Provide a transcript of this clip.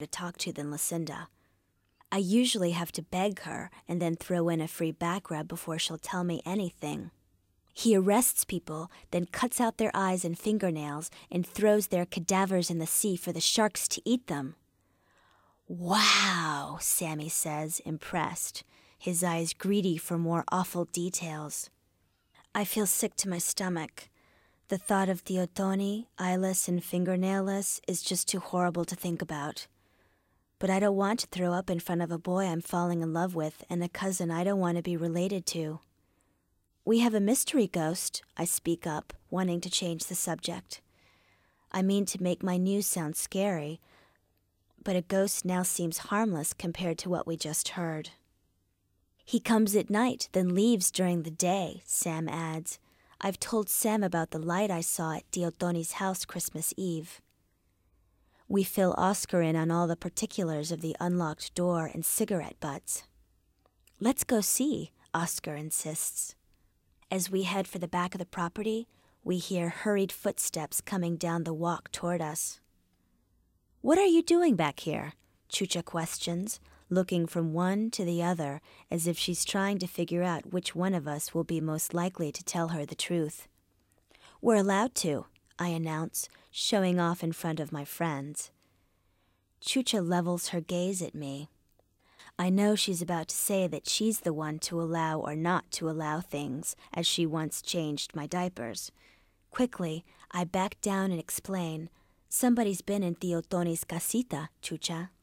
to talk to than Lucinda. I usually have to beg her and then throw in a free back rub before she'll tell me anything. He arrests people, then cuts out their eyes and fingernails and throws their cadavers in the sea for the sharks to eat them. Wow, Sammy says, impressed, his eyes greedy for more awful details. I feel sick to my stomach. The thought of Theotoni, eyeless and fingernailless, is just too horrible to think about. But I don't want to throw up in front of a boy I'm falling in love with and a cousin I don't want to be related to. We have a mystery ghost, I speak up, wanting to change the subject. I mean to make my news sound scary, but a ghost now seems harmless compared to what we just heard. He comes at night, then leaves during the day, Sam adds. I've told Sam about the light I saw at Theotoni's house Christmas Eve. We fill Oscar in on all the particulars of the unlocked door and cigarette butts. Let's go see, Oscar insists. As we head for the back of the property, we hear hurried footsteps coming down the walk toward us. What are you doing back here? Chucha questions, looking from one to the other as if she's trying to figure out which one of us will be most likely to tell her the truth. We're allowed to, I announce, showing off in front of my friends. Chucha levels her gaze at me. I know she's about to say that she's the one to allow or not to allow things, as she once changed my diapers. Quickly, I back down and explain, somebody's been in Theotoni's casita, Chucha.